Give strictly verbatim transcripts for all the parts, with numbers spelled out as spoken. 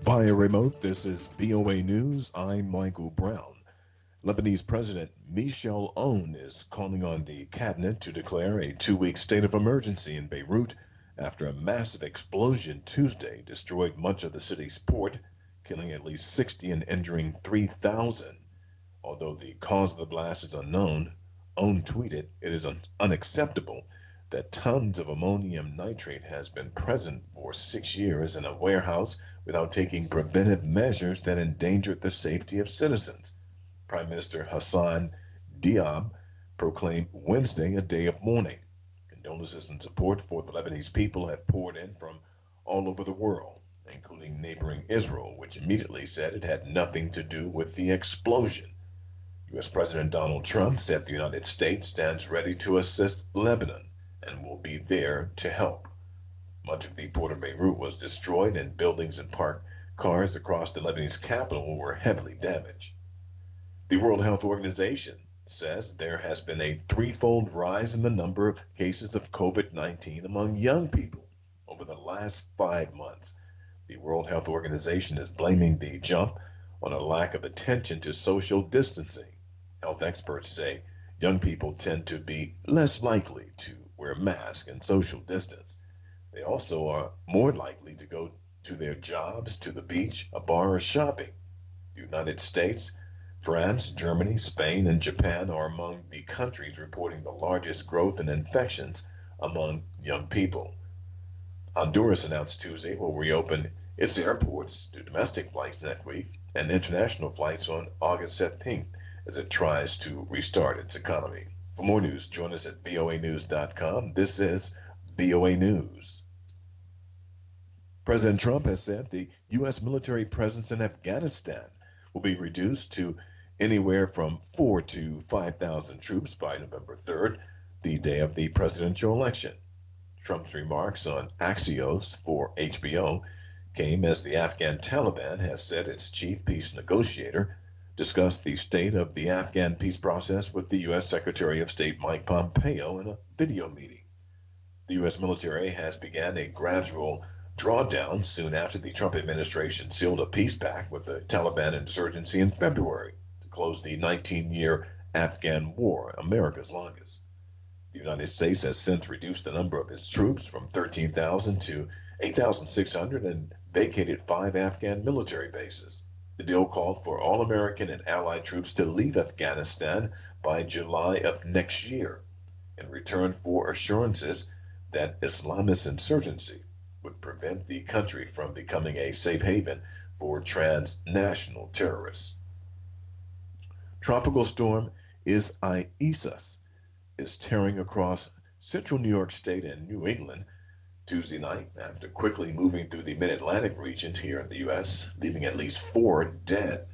Via remote, this is V O A News. I'm Michael Brown. Lebanese President Michel Aoun is calling on the cabinet to declare a two-week state of emergency in Beirut after a massive explosion Tuesday destroyed much of the city's port, killing at least sixty and injuring three thousand. Although the cause of the blast is unknown, Aoun tweeted, "It is un- unacceptable that tons of ammonium nitrate has been present for six years in a warehouse without taking preventive measures that endangered the safety of citizens." Prime Minister Hassan Diab proclaimed Wednesday a day of mourning. Condolences and support for the Lebanese people have poured in from all over the world, including neighboring Israel, which immediately said it had nothing to do with the explosion. U S. President Donald Trump said the United States stands ready to assist Lebanon and will be there to help. Much of the port of Beirut was destroyed, and buildings and parked cars across the Lebanese capital were heavily damaged. The World Health Organization says there has been a threefold rise in the number of cases of COVID nineteen among young people over the last five months. The World Health Organization is blaming the jump on a lack of attention to social distancing. Health experts say young people tend to be less likely to wear masks and social distance. They also are more likely to go to their jobs, to the beach, a bar, or shopping. The United States, France, Germany, Spain, and Japan are among the countries reporting the largest growth in infections among young people. Honduras announced Tuesday will reopen its airports to domestic flights next week and international flights on August seventeenth as it tries to restart its economy. For more news, join us at V O A news dot com. This is V O A News. President Trump has said the U S military presence in Afghanistan will be reduced to anywhere from four to five thousand troops by November third, the day of the presidential election. Trump's remarks on Axios for H B O came as the Afghan Taliban has said its chief peace negotiator discussed the state of the Afghan peace process with the U S. Secretary of State Mike Pompeo in a video meeting. The U S military has begun a gradual drawdown soon after the Trump administration sealed a peace pact with the Taliban insurgency in February to close the nineteen-year Afghan war, America's longest. The United States has since reduced the number of its troops from thirteen thousand to eight thousand six hundred and vacated five Afghan military bases. The deal called for all American and allied troops to leave Afghanistan by July of next year in return for assurances that Islamist insurgency would prevent the country from becoming a safe haven for transnational terrorists. Tropical storm Isaias is tearing across central New York State and New England Tuesday night after quickly moving through the mid-Atlantic region here in the U S, leaving at least four dead.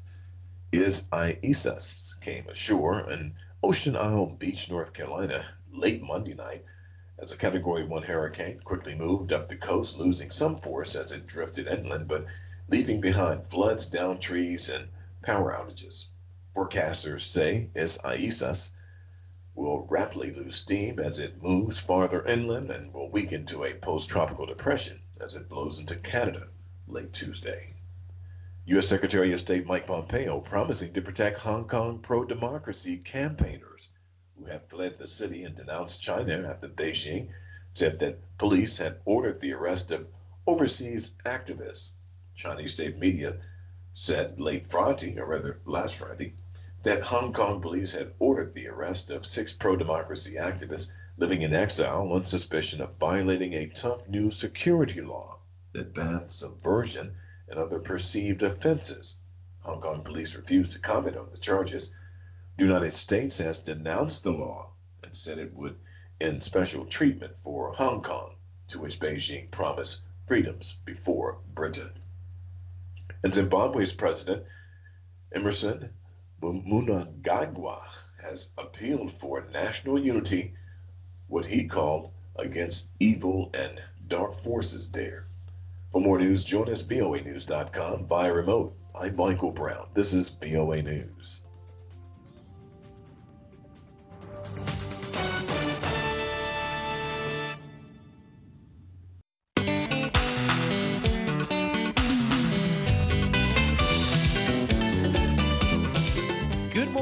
Isaias came ashore in Ocean Isle Beach, North Carolina, late Monday night as a Category one hurricane quickly moved up the coast, losing some force as it drifted inland, but leaving behind floods, downed trees, and power outages. Forecasters say Isaias will rapidly lose steam as it moves farther inland and will weaken to a post-tropical depression as it blows into Canada late Tuesday. U S. Secretary of State Mike Pompeo promising to protect Hong Kong pro-democracy campaigners who have fled the city and denounced China after Beijing said that police had ordered the arrest of overseas activists. Chinese state media said late Friday, or rather last Friday, that Hong Kong police had ordered the arrest of six pro-democracy activists living in exile on suspicion of violating a tough new security law that bans subversion and other perceived offenses. Hong Kong police refused to comment on the charges. The United States has denounced the law and said it would end special treatment for Hong Kong, to which Beijing promised freedoms before Britain. And Zimbabwe's president, Emerson Mnangagwa, has appealed for national unity, what he called against evil and dark forces there. For more news, join us V O A news dot com via remote. I'm Michael Brown. This is V O A News.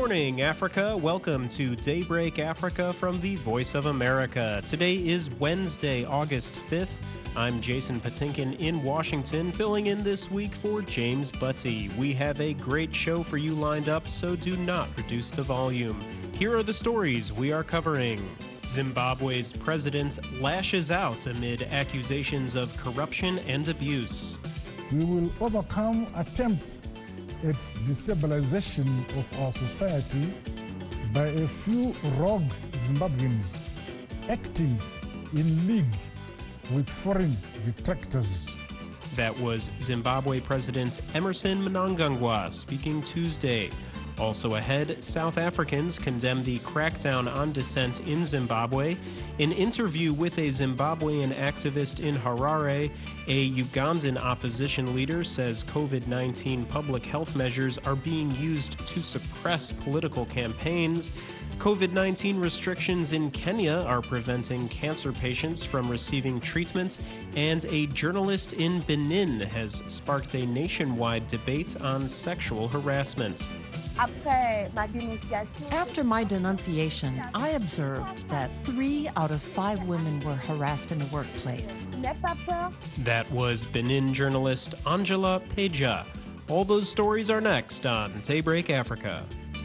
morning, Africa. Welcome to Daybreak Africa from the Voice of America. Today is Wednesday, August fifth. I'm Jason Patinkin in Washington, filling in this week for James Butty. We have a great show for you lined up, so do not reduce the volume. Here are the stories we are covering. Zimbabwe's president lashes out amid accusations of corruption and abuse. We will overcome attempts at destabilization of our society by a few rogue Zimbabweans acting in league with foreign detractors. That was Zimbabwe President Emmerson Mnangagwa speaking Tuesday. Also ahead, South Africans condemn the crackdown on dissent in Zimbabwe. An interview with a Zimbabwean activist in Harare. A Ugandan opposition leader says COVID nineteen public health measures are being used to suppress political campaigns. COVID nineteen restrictions in Kenya are preventing cancer patients from receiving treatment, and a journalist in Benin has sparked a nationwide debate on sexual harassment. After my denunciation, I observed that three out of five women were harassed in the workplace. That was Benin journalist Angela Peja. All those stories are next on Daybreak Africa.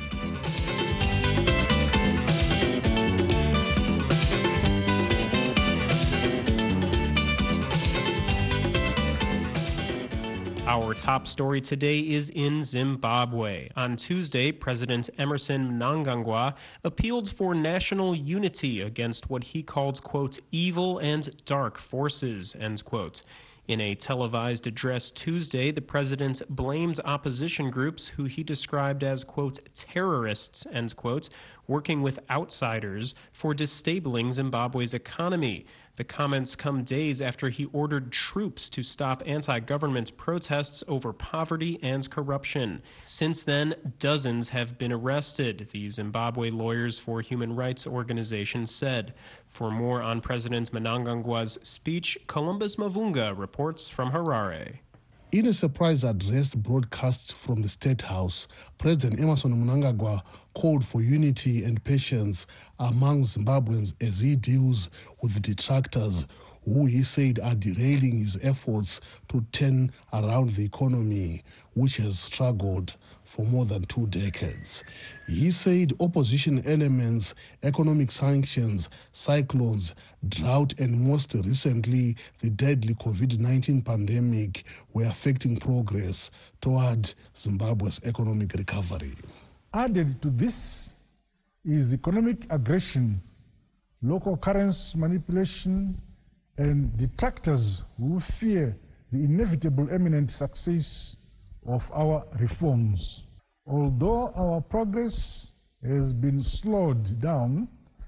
Our top story today is in Zimbabwe. On Tuesday, President Emmerson Mnangagwa appealed for national unity against what he called, quote, evil and dark forces, end quote. In a televised address Tuesday, the president blamed opposition groups who he described as, quote, terrorists, end quote, working with outsiders for disabling Zimbabwe's economy. The comments come days after he ordered troops to stop anti-government protests over poverty and corruption. Since then, dozens have been arrested, the Zimbabwe Lawyers for Human Rights organization said. For more on President Mnangagwa's speech, Columbus Mavunga reports from Harare. In a surprise address broadcast from the State House, President Emmerson Mnangagwa called for unity and patience among Zimbabweans as he deals with the detractors who he said are derailing his efforts to turn around the economy, which has struggled for more than two decades. He said opposition elements, economic sanctions, cyclones, drought, and most recently the deadly COVID nineteen pandemic were affecting progress toward Zimbabwe's economic recovery. Added to this is economic aggression, local currency manipulation, and detractors who fear the inevitable imminent success of our reforms. Although our progress has been slowed down,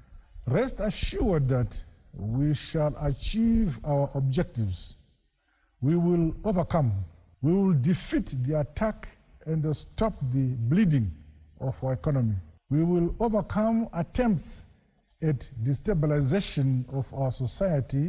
rest assured that we shall achieve our objectives. We will overcome. We will defeat the attack and stop the bleeding of our economy. We will overcome attempts at destabilization of our society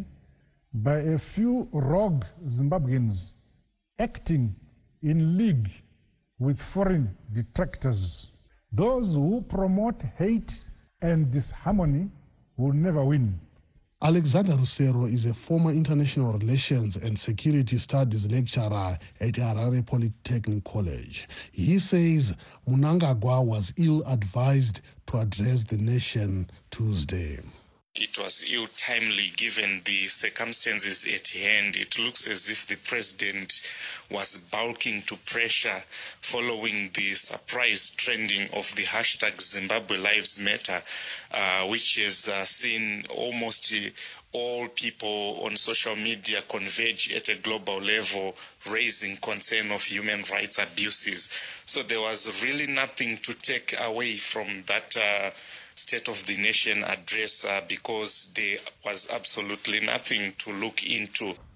by a few rogue Zimbabweans acting in league with foreign detractors. Those who promote hate and disharmony will never win. Alexander Rusero is a former international relations and security studies lecturer at Harare Polytechnic College. He says Mnangagwa was ill-advised to address the nation Tuesday. It was ill-timely given the circumstances at hand. It looks as if the president was bulking to pressure following the surprise trending of the hashtag Zimbabwe Lives Matter, uh, which has uh, seen almost uh, all people on social media converge at a global level, raising concern of human rights abuses. So there was really nothing to take away from that uh, State of the Nation address uh, because there was absolutely nothing to look into.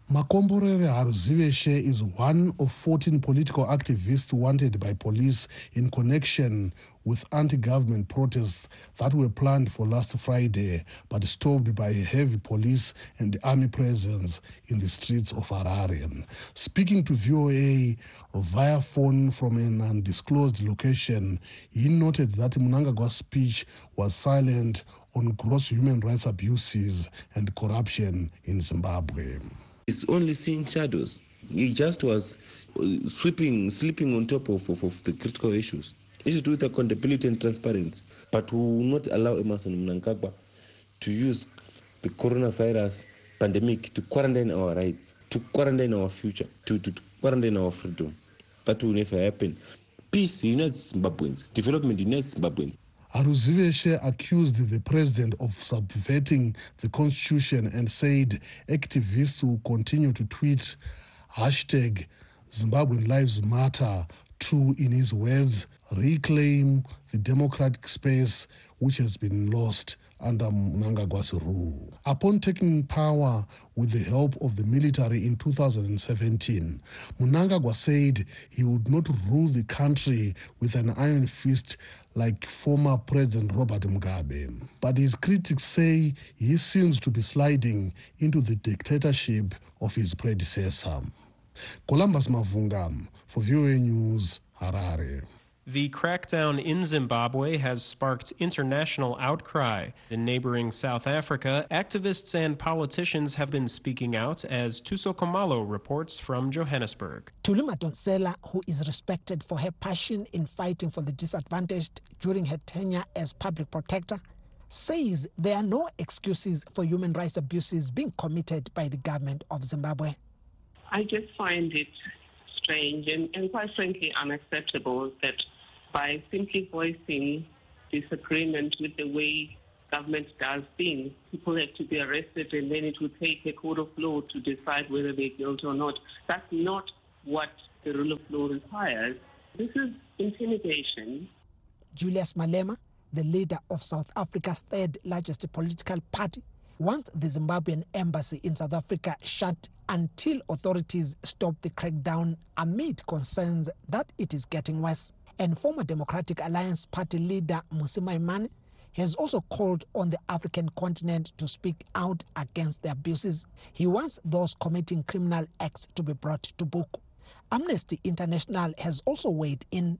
Makomborere Haruziveshe is one of fourteen political activists wanted by police in connection with anti-government protests that were planned for last Friday but stopped by heavy police and army presence in the streets of Harare. Speaking to V O A via phone from an undisclosed location, he noted that Mnangagwa's speech was silent on gross human rights abuses and corruption in Zimbabwe. He's only seeing shadows. He just was uh, sweeping, sleeping on top of, of, of the critical issues. Issues to do with accountability and transparency. But we will not allow Emmerson Mnangagwa to use the coronavirus pandemic to quarantine our rights, to quarantine our future, to, to, to quarantine our freedom. That will never happen. Peace unites Zimbabweans. Development unites Zimbabweans. Haruziveshe accused the president of subverting the constitution and said activists will continue to tweet hashtag Zimbabwean Lives Matter to, in his words, reclaim the democratic space which has been lost under Mnangagwa's rule. Upon taking power with the help of the military in two thousand seventeen, Mnangagwa said he would not rule the country with an iron fist like former President Robert Mugabe. But his critics say he seems to be sliding into the dictatorship of his predecessor. Columbus Mavunga for V O A News, Harare. The crackdown in Zimbabwe has sparked international outcry. In neighboring South Africa, activists and politicians have been speaking out, as Tuso Khumalo reports from Johannesburg. Tuli Madonsela, who is respected for her passion in fighting for the disadvantaged during her tenure as public protector, says there are no excuses for human rights abuses being committed by the government of Zimbabwe. I just find it strange and, and quite frankly unacceptable that by simply voicing disagreement with the way government does things, people have to be arrested and then it would take a court of law to decide whether they're guilty or not. That's not what the rule of law requires. This is intimidation. Julius Malema, the leader of South Africa's third largest political party, wants the Zimbabwean embassy in South Africa shut until authorities stop the crackdown amid concerns that it is getting worse. And former Democratic Alliance Party leader Mmusi Maimane has also called on the African continent to speak out against the abuses. He wants those committing criminal acts to be brought to book. Amnesty International has also weighed in.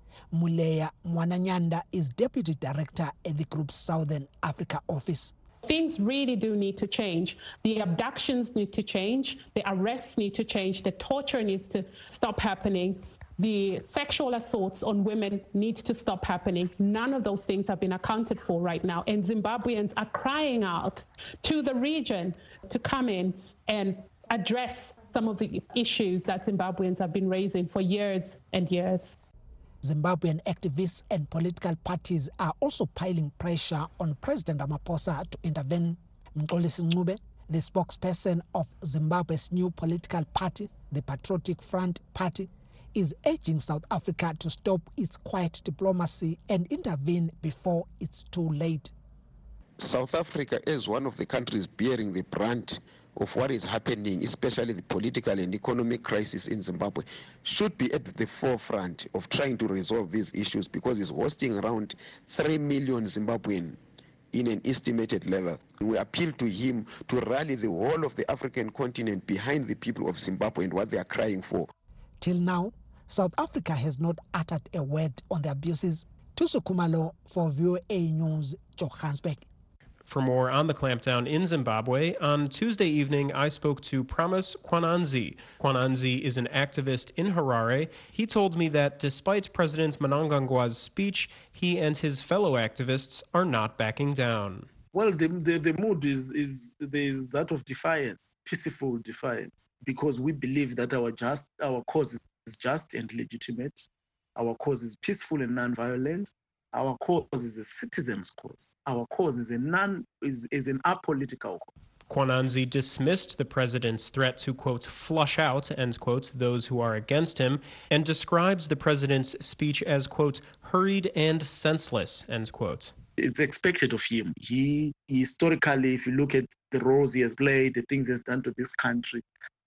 Muleya Mwananyanda is deputy director at the group's Southern Africa office. Things really do need to change. The abductions need to change. The arrests need to change. The torture needs to stop happening. The sexual assaults on women need to stop happening. None of those things have been accounted for right now. And Zimbabweans are crying out to the region to come in and address some of the issues that Zimbabweans have been raising for years and years. Zimbabwean activists and political parties are also piling pressure on President Ramaphosa to intervene. Mxolisi Ncube, the spokesperson of Zimbabwe's new political party, the Patriotic Front Party, is urging South Africa to stop its quiet diplomacy and intervene before it's too late. South Africa is one of the countries bearing the brunt of what is happening, especially the political and economic crisis in Zimbabwe, should be at the forefront of trying to resolve these issues because it's hosting around three million Zimbabwean in an estimated level. We appeal to him to rally the whole of the African continent behind the people of Zimbabwe and what they are crying for. Till now, South Africa has not uttered a word on the abuses. Tuso Khumalo for V O A News, Johannesburg. For more on the clampdown in Zimbabwe, on Tuesday evening, I spoke to Promise Kwananzi. Kwananzi is an activist in Harare. He told me that despite President Mnangagwa's speech, he and his fellow activists are not backing down. Well, the, the, the mood is, is, is that of defiance, peaceful defiance, because we believe that our, just, our cause is just and legitimate. Our cause is peaceful and non-violent. Our cause is a citizen's cause. Our cause is a non is, is an apolitical cause. Kwananzi dismissed the president's threat to, quote, flush out, end quote, those who are against him, and describes the president's speech as, quote, hurried and senseless, end quote. It's expected of him. He historically, if you look at the roles he has played, the things he has done to this country,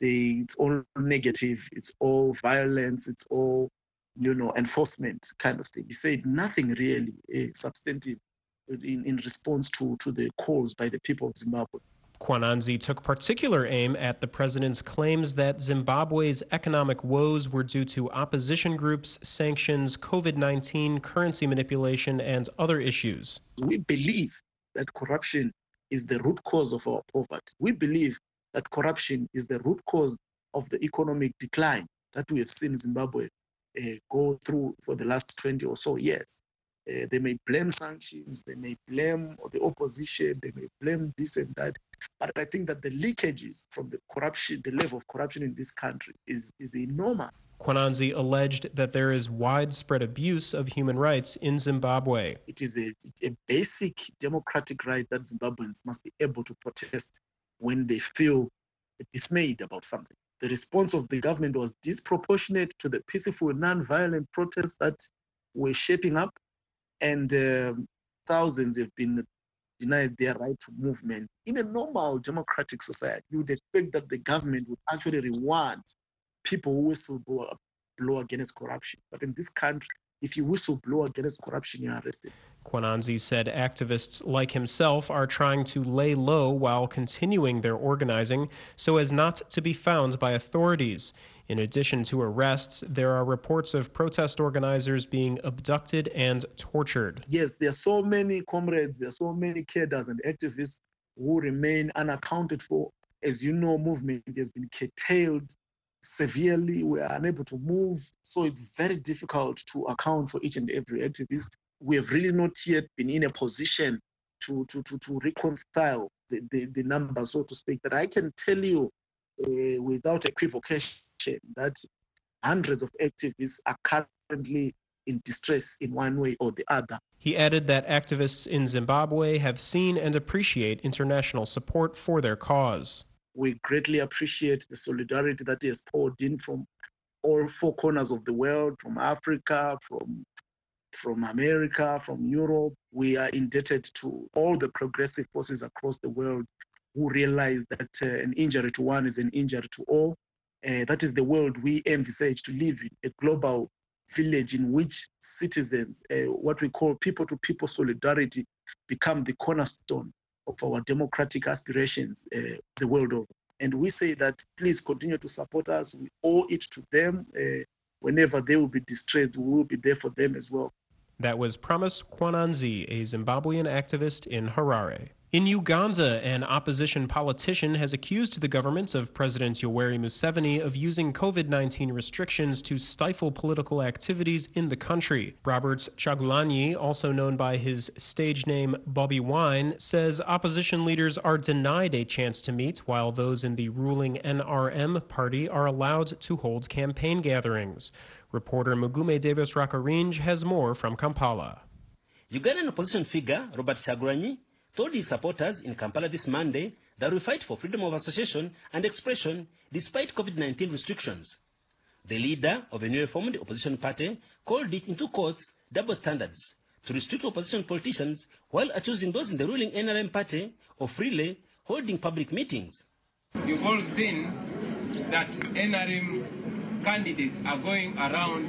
they, it's all negative, it's all violence, it's all, you know, enforcement kind of thing. He said nothing really uh, substantive in, in response to, to the calls by the people of Zimbabwe. Kwananzi took particular aim at the president's claims that Zimbabwe's economic woes were due to opposition groups, sanctions, COVID nineteen, currency manipulation, and other issues. We believe that corruption is the root cause of our poverty. We believe that corruption is the root cause of the economic decline that we have seen Zimbabwe uh, go through for the last twenty or so years. Uh, they may blame sanctions, they may blame the opposition, they may blame this and that. But I think that the leakages from the corruption, the level of corruption in this country is, is enormous. Kwananzi alleged that there is widespread abuse of human rights in Zimbabwe. It is a, a basic democratic right that Zimbabweans must be able to protest when they feel dismayed about something. The response of the government was disproportionate to the peaceful, non-violent protests that were shaping up, and uh, thousands have been denied their right to movement. In a normal democratic society, you would expect that the government would actually reward people who whistleblow blow against corruption. But in this country, if you whistleblow against corruption, you're arrested. Kwananzi said activists like himself are trying to lay low while continuing their organizing so as not to be found by authorities. In addition to arrests, there are reports of protest organizers being abducted and tortured. Yes, there are so many comrades, there are so many cadres and activists who remain unaccounted for. As you know, movement has been curtailed severely. We are unable to move. So it's very difficult to account for each and every activist. We have really not yet been in a position to, to, to, to reconcile the, the, the numbers, so to speak. But I can tell you uh, without equivocation that hundreds of activists are currently in distress in one way or the other. He added that activists in Zimbabwe have seen and appreciate international support for their cause. We greatly appreciate the solidarity that is poured in from all four corners of the world, from Africa, from, from America, from Europe. We are indebted to all the progressive forces across the world who realize that uh, an injury to one is an injury to all. Uh, that is the world we envisage to live in, a global village in which citizens, uh, what we call people-to-people solidarity, become the cornerstone of our democratic aspirations uh, the world over. And we say that please continue to support us. We owe it to them. Uh, whenever they will be distressed, we will be there for them as well. That was Promise Kwananzi, a Zimbabwean activist in Harare. In Uganda, an opposition politician has accused the government of President Yoweri Museveni of using COVID nineteen restrictions to stifle political activities in the country. Robert Chagulanyi, also known by his stage name Bobby Wine, says opposition leaders are denied a chance to meet, while those in the ruling N R M party are allowed to hold campaign gatherings. Reporter Mugume Davis Rakarinj has more from Kampala. Ugandan opposition figure Robert Chagulanyi told his supporters in Kampala this Monday that we fight for freedom of association and expression despite COVID nineteen restrictions. The leader of a newly formed opposition party called it into courts double standards to restrict opposition politicians while accusing those in the ruling N R M party of freely holding public meetings. You've all seen that N R M candidates are going around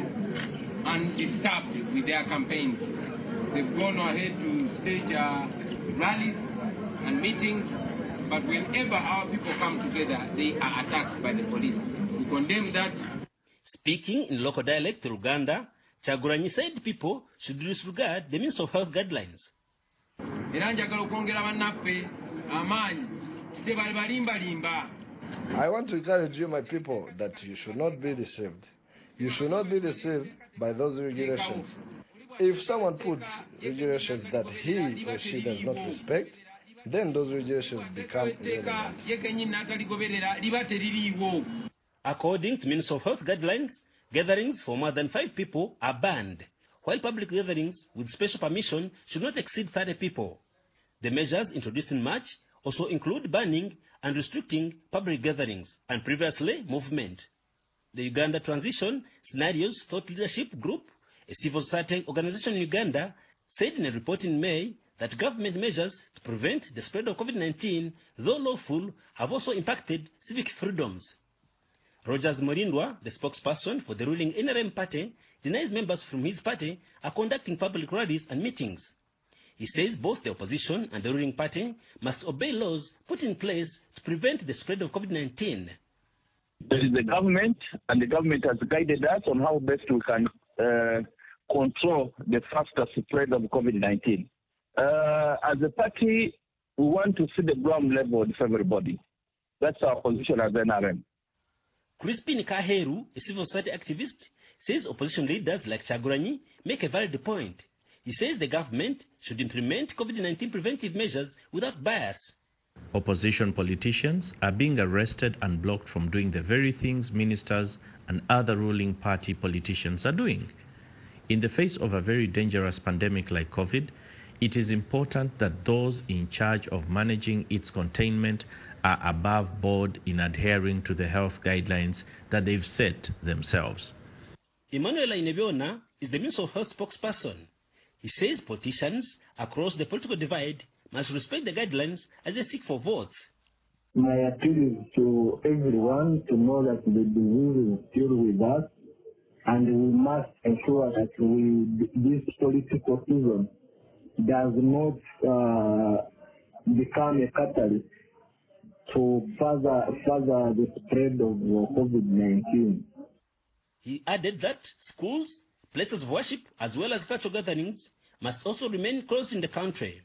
undisturbed with their campaigns. They've gone ahead to stage uh, rallies and meetings, but whenever our people come together, they are attacked by the police. We condemn that. Speaking in local dialect Luganda, Chagulanyi said people should disregard the Ministry of Health guidelines. I want to encourage you, my people, that you should not be deceived. You should not be deceived by those regulations. If someone puts regulations that he or she does not respect, then those regulations become irrelevant. According to Ministry of Health guidelines, gatherings for more than five people are banned, while public gatherings with special permission should not exceed thirty people. The measures introduced in March also include banning and restricting public gatherings and previously movement. The Uganda Transition Scenarios Thought Leadership Group, a civil society organization in Uganda, said in a report in May that government measures to prevent the spread of COVID nineteen, though lawful, have also impacted civic freedoms. Rogers Morindwa, the spokesperson for the ruling N R M party, denies members from his party are conducting public rallies and meetings. He says both the opposition and the ruling party must obey laws put in place to prevent the spread of COVID nineteen. There is the government, and the government has guided us on how best we can uh, control the faster spread of COVID nineteen. Uh, as a party, we want to see the ground level of everybody. That's our position as N R M. Crispin Kaheru, a civil society activist, says opposition leaders like Chaguranyi make a valid point. He says the government should implement COVID nineteen preventive measures without bias. Opposition politicians are being arrested and blocked from doing the very things ministers and other ruling party politicians are doing. In the face of a very dangerous pandemic like COVID, it is important that those in charge of managing its containment are above board in adhering to the health guidelines that they've set themselves. Emmanuel Inebiona is the Minister of Health spokesperson. He says politicians across the political divide must respect the guidelines as they seek for votes. My appeal is to everyone to know that the disease is still with us, and we must ensure that we, this political season does not uh, become a catalyst to further, further the spread of COVID nineteen. He added that schools, places of worship, as well as cultural gatherings must also remain closed in the country.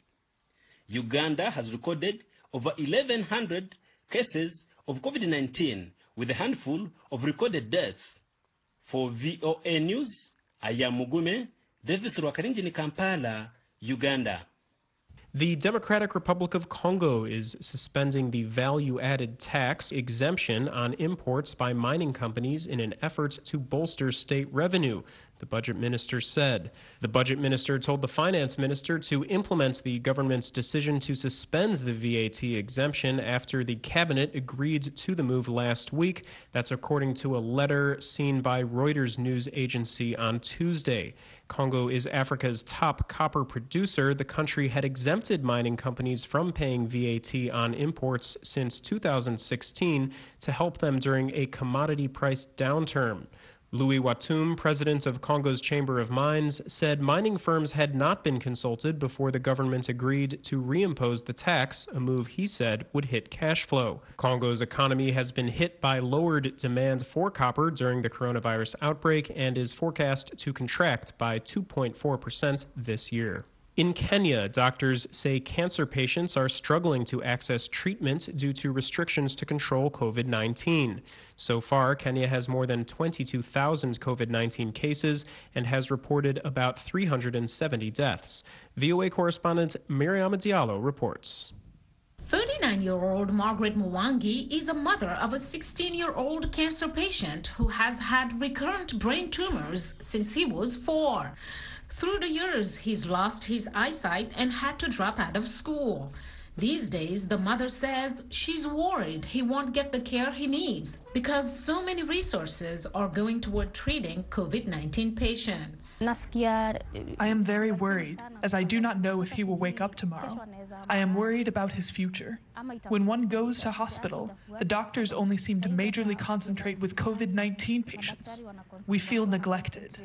Uganda has recorded over eleven hundred cases of COVID nineteen, with a handful of recorded deaths. For V O A News, I am Mugume, Davis Rwakarinjini, Kampala, Uganda. The Democratic Republic of Congo is suspending the value-added tax exemption on imports by mining companies in an effort to bolster state revenue, the budget minister said. The budget minister told the finance minister to implement the government's decision to suspend the V A T exemption after the cabinet agreed to the move last week. That's according to a letter seen by Reuters news agency on Tuesday. Congo is Africa's top copper producer. The country had exempted mining companies from paying V A T on imports since two thousand sixteen to help them during a commodity price downturn. Louis Watum, president of Congo's Chamber of Mines, said mining firms had not been consulted before the government agreed to reimpose the tax, a move he said would hit cash flow. Congo's economy has been hit by lowered demand for copper during the coronavirus outbreak and is forecast to contract by two point four percent this year. In Kenya, doctors say cancer patients are struggling to access treatment due to restrictions to control COVID nineteen. So far, Kenya has more than twenty-two thousand COVID nineteen cases and has reported about three hundred seventy deaths. V O A correspondent Miriam Diallo reports. thirty-nine-year-old Margaret Mwangi is a mother of a sixteen-year-old cancer patient who has had recurrent brain tumors since he was four. Through the years, he's lost his eyesight and had to drop out of school. These days, the mother says she's worried he won't get the care he needs because so many resources are going toward treating COVID nineteen patients. I am very worried, as I do not know if he will wake up tomorrow. I am worried about his future. When one goes to hospital, the doctors only seem to majorly concentrate with COVID nineteen patients. We feel neglected.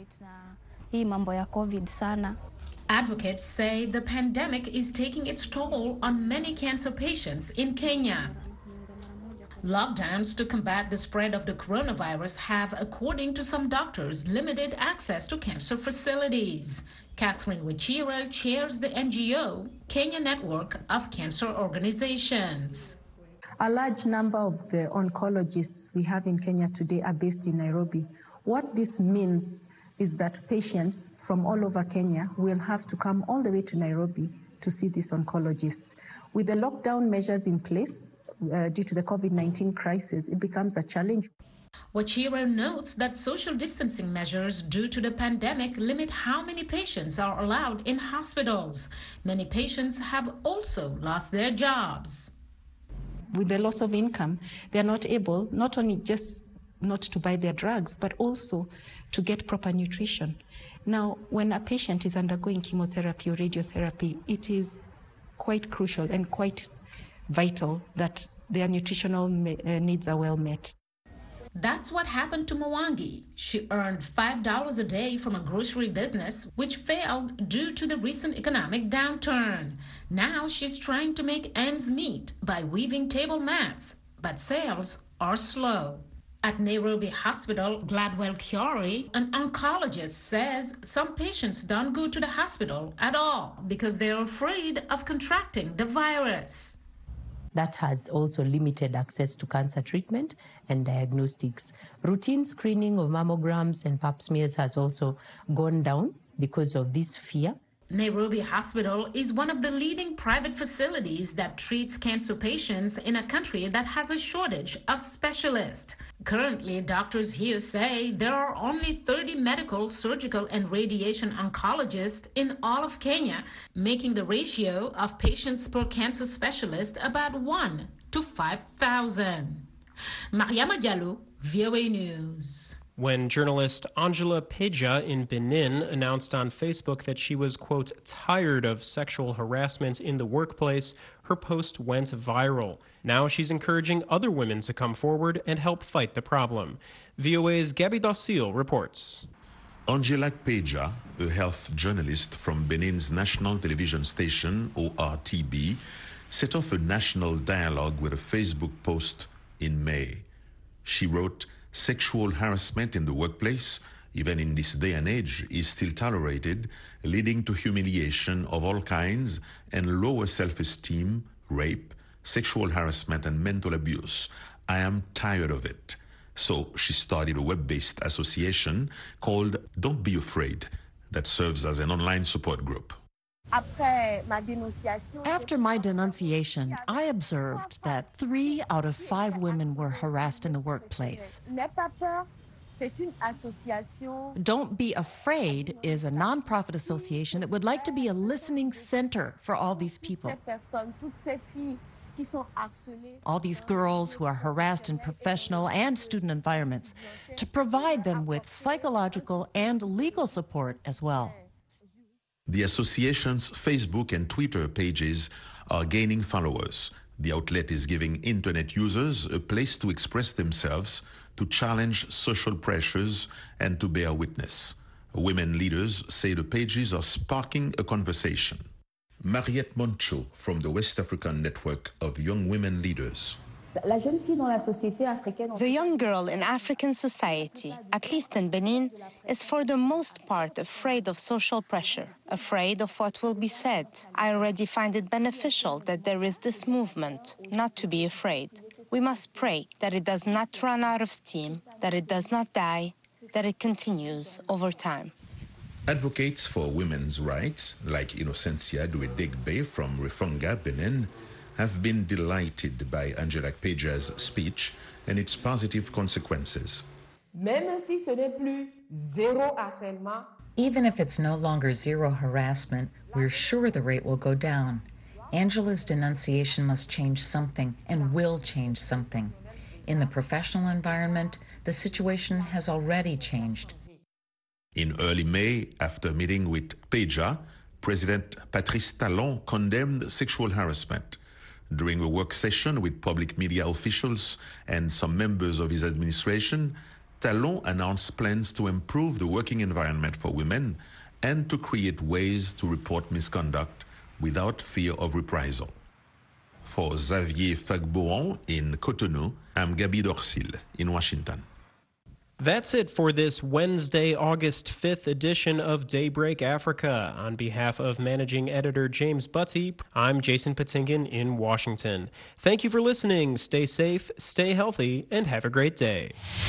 Advocates say the pandemic is taking its toll on many cancer patients in Kenya. Lockdowns to combat the spread of the coronavirus have, according to some doctors, limited access to cancer facilities. Catherine Wachira chairs the N G O, Kenya Network of Cancer Organizations. A large number of the oncologists we have in Kenya today are based in Nairobi. What this means is that patients from all over Kenya will have to come all the way to Nairobi to see these oncologists. With the lockdown measures in place uh, due to the COVID nineteen crisis, it becomes a challenge. Wachira notes that social distancing measures due to the pandemic limit how many patients are allowed in hospitals. Many patients have also lost their jobs. With the loss of income, they are not able not only just not to buy their drugs, but also to get proper nutrition. Now, when a patient is undergoing chemotherapy or radiotherapy, it is quite crucial and quite vital that their nutritional needs are well met. That's what happened to Mwangi. She earned five dollars a day from a grocery business, which failed due to the recent economic downturn. Now she's trying to make ends meet by weaving table mats, but sales are slow. At Nairobi Hospital, Gladwell Kiori, an oncologist, says some patients don't go to the hospital at all because they're afraid of contracting the virus. That has also limited access to cancer treatment and diagnostics. Routine screening of mammograms and pap smears has also gone down because of this fear. Nairobi Hospital is one of the leading private facilities that treats cancer patients in a country that has a shortage of specialists. Currently, doctors here say there are only thirty medical, surgical, and radiation oncologists in all of Kenya, making the ratio of patients per cancer specialist about one to five thousand. Mariama Diallo, V O A News. When journalist Angela Peja in Benin announced on Facebook that she was, quote, tired of sexual harassment in the workplace, her post went viral. Now she's encouraging other women to come forward and help fight the problem. V O A's Gabby Docile reports. Angela Peja, a health journalist from Benin's national television station, O R T B, set off a national dialogue with a Facebook post in May. She wrote, "Sexual harassment in the workplace, even in this day and age, is still tolerated, leading to humiliation of all kinds and lower self-esteem, rape, sexual harassment, and mental abuse. I am tired of it." So she started a web-based association called Don't Be Afraid that serves as an online support group. After my denunciation, I observed that three out of five women were harassed in the workplace. Don't Be Afraid is a nonprofit association that would like to be a listening center for all these people. All these girls who are harassed in professional and student environments, to provide them with psychological and legal support as well. The association's Facebook and Twitter pages are gaining followers. The outlet is giving internet users a place to express themselves, to challenge social pressures, and to bear witness. Women leaders say the pages are sparking a conversation. Mariette Moncho from the West African Network of Young Women Leaders. The young girl in African society, at least in Benin, is for the most part afraid of social pressure, afraid of what will be said. I already find it beneficial that there is this movement, not to be afraid. We must pray that it does not run out of steam, that it does not die, that it continues over time. Advocates for women's rights, like Innocencia Duedegbe from Refonga, Benin, have been delighted by Angela Peja's speech and its positive consequences. Even if it's no longer zero harassment, we're sure the rate will go down. Angela's denunciation must change something and will change something. In the professional environment, the situation has already changed. In early May, after meeting with Peja, President Patrice Talon condemned sexual harassment. During a work session with public media officials and some members of his administration, Talon announced plans to improve the working environment for women and to create ways to report misconduct without fear of reprisal. For Xavier Fagboan in Cotonou, I'm Gaby Docile in Washington. That's it for this Wednesday, August fifth edition of Daybreak Africa. On behalf of managing editor James Butty, I'm Jason Patinkin in Washington. Thank you for listening. Stay safe, stay healthy, and have a great day.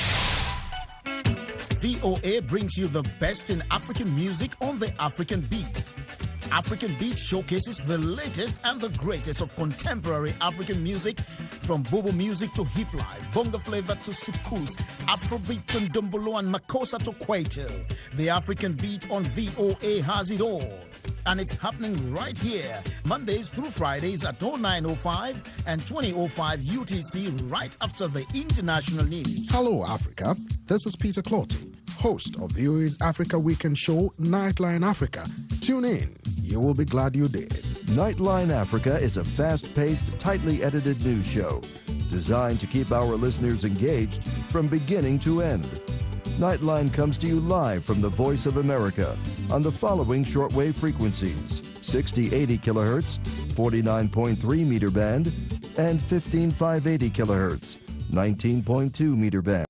V O A brings you the best in African music on the African Beat. African Beat showcases the latest and the greatest of contemporary African music, from Bobo music to hip life, bongo flavor to soukous, Afrobeat to Ndombolo and Makossa to Kwaito. The African Beat on V O A has it all. And it's happening right here, Mondays through Fridays at oh nine oh five and twenty oh five U T C, right after the international news. Hello, Africa. This is Peter Clotty, host of V O A's Africa Weekend show, Nightline Africa. Tune in. You will be glad you did. Nightline Africa is a fast-paced, tightly edited news show. designed to keep our listeners engaged from beginning to end. Nightline comes to you live from the Voice of America on the following shortwave frequencies: sixty eighty kilohertz, forty-nine point three meter band, and fifteen five eighty kilohertz, nineteen point two meter band.